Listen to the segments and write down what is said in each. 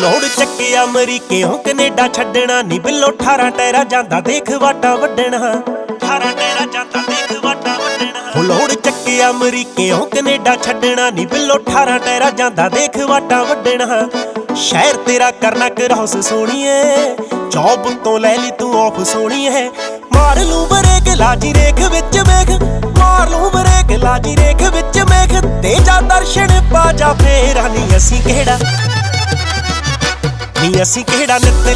ਲੋੜ ਚੱਕੇ ਅਮਰੀਕਿਓਂ ਕੈਨੇਡਾ ਛੱਡਣਾ ਨੀ ਬਿੱਲੋ 18 ਟੈਰਾ ਜਾਂਦਾ ਦੇਖ ਵਾਟਾ ਵੱਢਣਾ 18 ਟੈਰਾ ਜਾਂਦਾ ਦੇਖ ਵਾਟਾ ਵੱਢਣਾ ਲੋੜ ਚੱਕੇ ਅਮਰੀਕਿਓਂ ਕੈਨੇਡਾ ਛੱਡਣਾ ਨੀ ਬਿੱਲੋ 18 ਟੈਰਾ ਜਾਂਦਾ ਦੇਖ ਵਾਟਾ ਵੱਢਣਾ ਸ਼ਹਿਰ ਤੇਰਾ ਕਰਨਾ ਕਰੌਸ ਸੋਣੀਏ ਜੌਬ ਤੋਂ ਲੈ ਲਈ ਤੂੰ ਆਫ ਸੋਣੀਏ ਮਾਰ ਲੂੰ ਬਰੇਕ ਲਾਜੀ ਰੇਖ ਵਿੱਚ ਵੇਖ ਮਾਰ ਲੂੰ ਬਰੇਕ ਲਾਜੀ ਰੇਖ ਵਿੱਚ ਵੇਖ ਤੇ ਜਾ ਦਰਸ਼ਨ ਪਾ ਜਾ ਫੇਰ ਨੀ ਅਸੀਂ ਕਿਹੜਾ ਨੀ ਅਸੀਂ ਕਿਹੜਾ ਨਿੱਤ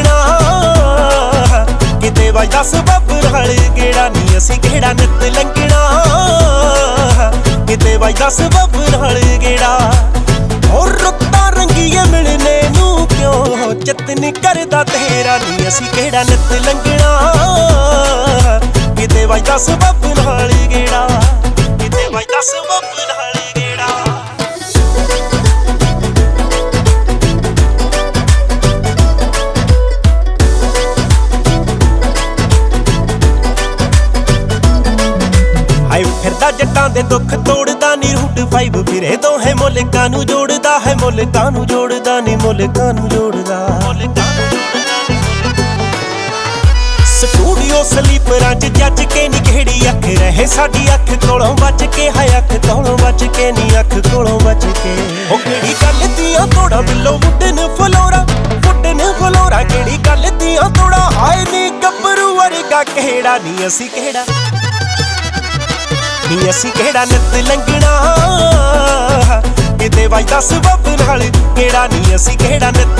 ਲੰਘਣਾ ਕਿਤੇ ਵੱਜਦਾ ਸਬੱਬ ਨਾਲ ਗੇੜਾ ਨੀ ਅਸੀਂ ਕਿਹੜਾ ਨਿੱਤ ਲੰਘਣਾ ਕਿਤੇ ਵੱਜਦਾ ਸਬੱਬ ਨਾਲ ਗੇੜਾ ਹੋਰ ਰੁੱਤਾਂ ਰੰਗੀਏ ਮਿਲਣੇ ਨੂੰ ਕਿਉਂ ਚਿੱਤ ਨੀ ਕਰਦਾ ਤੇਰਾ ਨੀ ਅਸੀਂ ਕਿਹੜਾ ਨਿੱਤ ਲੰਘਣਾ ਕਿਤੇ ਵੱਜਦਾ ਸਬੱਬ ਨਾਲ ਗੇੜਾ ਕਿਤੇ ਵੱਜਦਾ ਸਬੱਬ ਨਾਲ ਗੇੜਾ ਆਈ ਫਿਰਦਾ ਜੱਟਾਂ ਦੇ ਦੁੱਖ ਤੋੜਦਾ ਨੀ ਰੂਟ 5 ਫਿਰੇ ਦੋਹੇ ਮੁਲਕਾਂ ਨੂੰ ਜੋੜਦਾ ਹੈ ਮੁਲਕਾਂ ਨੂੰ ਜੋੜਦਾ ਨੀ ਮੁਲਕਾਂ ਨੂੰ ਜੋੜਦਾ ਸਟੂਡੀਓ ਸਲੀਪਰਾਂ ਚ ਜੱਜ ਕੇ ਨੀ ਕਿਹੜੀ ਅੱਖ ਰਹੇ ਸਾਡੀ ਅੱਖ ਕੋਲੋਂ ਬਚ ਕੇ ਹੈ ਅੱਖ ਕੋਲੋਂ ਬਚ ਕੇ ਨੀ ਅੱਖ ਕੋਲੋਂ ਬਚ ਕੇ ਉਹ ਕਿਹੜੀ ਗੱਲ ਦੀਆਂ ਤੋੜਾ ਬਿੱਲੋ ਵੁੱਡਨ ਫਲੋਰਾ ਕਿਹੜੀ ਗੱਲ ਦੀਆਂ ਤੋੜਾ ਹਾਏ ਨੀ ਗੱਭਰੂ ਵਰਗਾ ਕਿਹੜਾ ਨੀ ਅਸੀਂ ਕਿਹੜਾ ਨੀ ਅਸੀਂ ਕਿਹੜਾ ਨਿੱਤ ਲੰਘਣਾ ਕਿਤੇ ਵੱਜਦਾ ਸਬੱਬ ਨਾਲ ਕਿਹੜਾ ਨੀ ਅਸੀਂ ਕਿਹੜਾ ਨਿੱਤ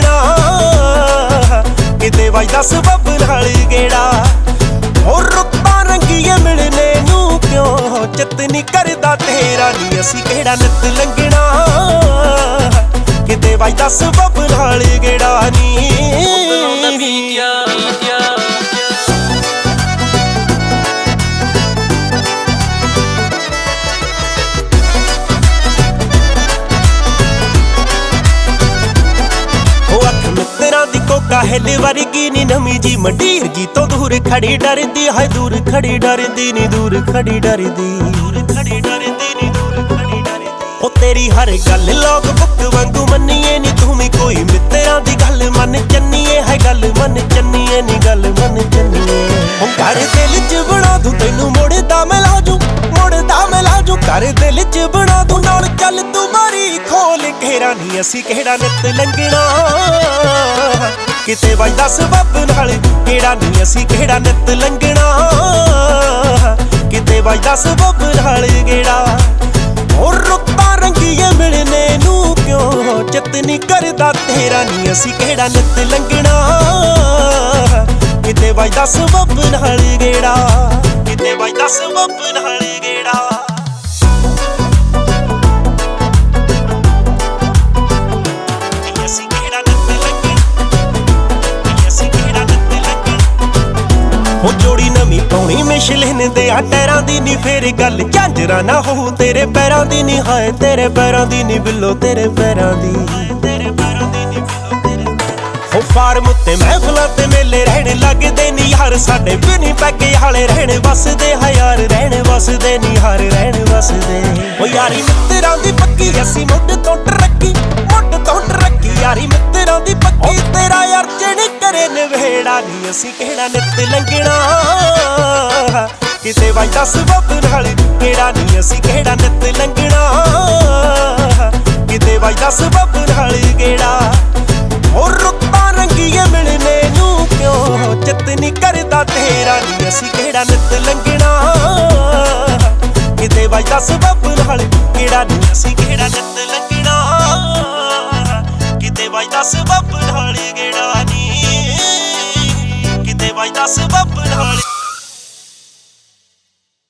ਲੰਘਣਾ ਕਿਤੇ ਵੱਜਦਾ ਸਬੱਬ ਨਾਲ ਗੇੜਾ ਹੋਰ ਰੁੱਤਾਂ ਰੰਗੀਏ ਮਿਲਣੇ ਨੂੰ ਕਿਉਂ ਚਿੱਤ ਨੀ ਕਰਦਾ ਤੇਰਾ ਨੀ ਅਸੀਂ ਕਿਹੜਾ ਨਿੱਤ ਲੰਘਣਾ ਕਿਤੇ ਵੱਜਦਾ ਸਬੱਬ ਨਾਲ ਗੇੜਾ ਨੀ ਕਾਹਲ ਵਰਗੀ ਨੀ ਨਵੀਂ ਜੀ ਮੰਡੀਰ ਜੀ ਤੋਂ ਦੂਰ ਖੜੀ ਡਰਦੀ ਹੈ ਦੂਰ ਖੜੀ ਡਰਦੀ ਨੀ ਦੂਰ ਖੜੀ ਡਰਦੀ ਨੀ ਉਹ ਤੇਰੀ ਹਰ ਗੱਲ ਲੋਕ ਬੁੱਕ ਵਾਂਗੂ ਮੰਨੀਏ ਨੀ ਤੂੰ ਵੀ ਕੋਈ ਮਿੱਤਰਾਂ ਦੀ ਗੱਲ ਮੰਨ ਚੰਨੀਏ ਹੈ ਗੱਲ ਮੰਨ ਚੰਨੀਏ ਨੀ ਗੱਲ ਮੰਨ ਚੰਨੀਏ ਉਹ ਘਰ ਦਿਲ ਚ ਬਣਾ ਦੂੰ ਤੈਨੂੰ ਮੁੜਦਾ ਮੈਂ ਲਾਜੂ ਘਰ ਦਿਲ ਚ ਬਣਾ ਦੂੰ ਨਾਲ ਚੱਲ ਤੂੰ ਮਾਰੀ ਖੋਲ ਘੇਰਾ ਨੀ ਅਸੀਂ ਕਿਹੜਾ ਨਿੱਤ ਲੰਘਣਾ ਕਿਤੇ ਵੱਜਦਾ ਸਬੱਬ ਨਾਲ ਕਿਹੜਾ ਨੀ ਅਸੀਂ ਕਿਹੜਾ ਨਿੱਤ ਲੰਘਣਾ ਕਿਤੇ ਵੱਜਦਾ ਸਬੱਬ ਨਾਲ ਗੇੜਾ ਹੋਰ ਰੁੱਤਾਂ ਰੰਗੀਏ ਮਿਲਣੇ ਨੂੰ ਕਿਉਂ ਚਿੱਤ ਨੀ ਕਰਦਾ ਤੇਰਾ ਨੀ ਅਸੀਂ ਕਿਹੜਾ ਨਿੱਤ ਲੰਘਣਾ ਕਿਤੇ ਵੱਜਦਾ ਸਬੱਬ ਨਾਲ ਗੇੜਾ ਕਿਤੇ ਵੱਜਦਾ ਸਬੱਬ ਨਾਲ ਗੇੜਾ ਉਹ ਜੋੜੀ ਨਵੀਂ ਪਾਉਣੀ ਮਿਸ਼ਲਿਨ ਦੇ ਆ ਟੈਰਾਂ ਦੀ ਨੀ ਫੇਰ ਗੱਲ ਝਾਂਜਰਾਂ ਨਾ ਹੋਊ ਤੇਰੇ ਪੈਰਾਂ ਦੀ ਨੀ ਹਾਏ ਤੇਰੇ ਪੈਰਾਂ ਦੀ ਨੀ ਬਿੱਲੋ ਤੇਰੇ ਪੈਰਾਂ ਦੀ ਉਹ ਫਾਰਮ ਉੱਤੇ ਮਹਿਫਲਾਂ ਤੇ ਮੇਲੇ ਰਹਿਣ ਲੱਗਦੇ ਨੀ ਯਾਰ ਸਾਡੇ ਬਿਨੀ ਪੈਕੇ ਹਾਲੇ ਰਹਿਣ ਵਸਦੇ ਹੈ ਯਾਰ ਰਹਿਣ ਵਸਦੇ ਨੀ ਹਾਰ ਰਹਿਣ ਵਸਦੇ ਉਹ ਯਾਰੀ ਮਿੱਤਰਾਂ ਦੀ ਪੱਕੀ ਅਸੀਂ ਮੁੱਢ ਤੋਂ ਟਰੱਕੀ ਯਾਰੀ ਮਿੱਤਰਾਂ ਦੀ ਪੱਕੀ ਤੇਰਾ ਯਾਰ ਜਿਹੜੀ ਕਰੇ ਨਵੇੜਾ ਨੀ ਅਸੀਂ ਕਿਹੜਾ ਨਿੱਤ ਲੰਘਣਾ ਕਿਤੇ ਵੱਜਦਾ ਸਬੱਬ ਨਾਲ ਕਿਹੜਾ ਨੀ ਅਸੀਂ ਕਿਹੜਾ ਨਿੱਤ ਲੰਘਣਾ ਕਿਤੇ ਵੱਜਦਾ ਸਬੱਬ ਨਾਲ ਗੇੜਾ ਹੋਰ ਰੁੱਤਾਂ ਰੰਗੀਏ ਮਿਲਣੇ ਨੂੰ ਕਿਉਂ ਚਿੱਤ ਨੀ ਕਰਦਾ ਤੇਰਾ ਨੀ ਅਸੀਂ ਕਿਹੜਾ ਨਿੱਤ ਲੰਘਣਾ ਕਿਤੇ ਵੱਜਦਾ ਸਬੱਬ ਨਾਲ ਕਿਹੜਾ ਨੀ ਅਸੀਂ ਕਿਹੜਾ ਨਿੱਤ ਲੰਘਣਾ ਕਿਤੇ ਵੱਜਦਾ ਸਬੱਬ ਨਾਲ ਗੇੜਾ ਨੀ ਕਿਤੇ ਵੱਜਦਾ ਸਬੱਬ ਨਾਲ